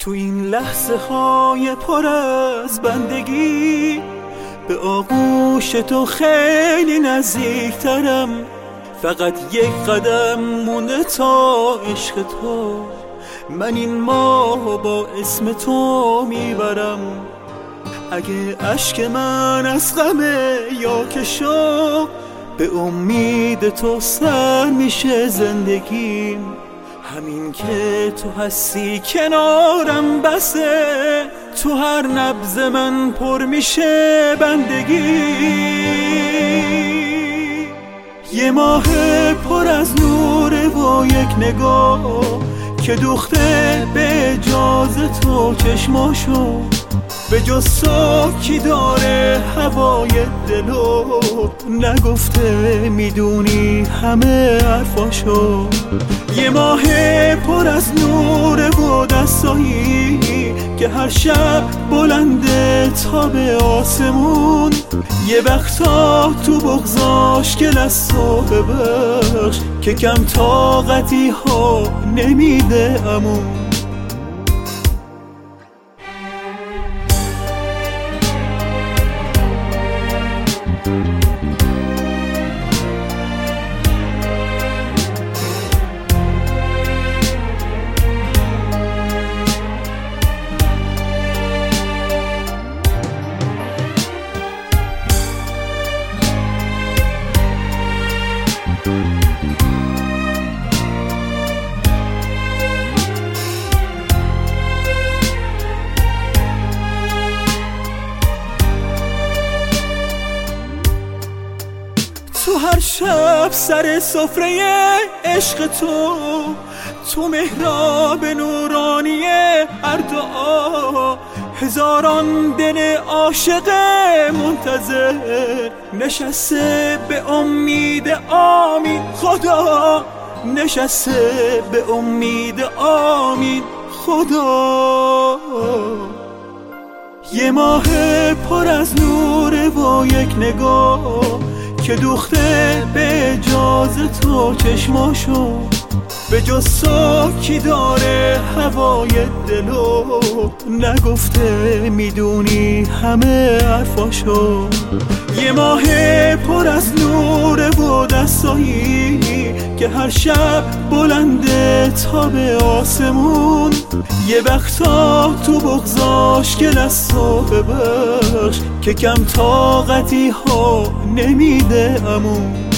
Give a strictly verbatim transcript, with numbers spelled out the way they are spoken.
تو این لحظه های پر از بندگی به آغوش تو خیلی نزدیکترم. فقط یک قدم مونده تا عشق تو، من این ماه با اسم تو میبرم. اگه اشک من از غمه یا که شوق، به امید تو سر میشه زندگیم. همین که تو هستی کنارم بسه، تو هر نبض من پر میشه بندگی. یه ماه پر از نوره و یک نگاه که دوخته به اجازه تو چشماشو، به جز تو کی داره هوای دلو، نگفته میدونی همه حرفاشو. یه ماه پر از نور و دستایی که هر شب بلنده تا به آسمون. یه وقتا تو بغضاش گل از تو ببخش که کم طاقتی ها نمیده امون. تو هر شب سر سفره عشق تو، تو محراب نورانی هر دعا، هزاران دل عاشق منتظر نشسته به امید آمین. خدا نشسته به امید آمین خدا. یه ماه پر از نور و یک نگاه که دوخته به اجازه تو چشماشو، به جز تو کی داره هوای دلو، نگفته میدونی همه حرفاشو. یه ماه پر از نور و دستایی که هر شب بلنده تا به آسمون. یه وقتا تو بغضاش گل از تو ببخش که کم طاقتی ها نمیده امون.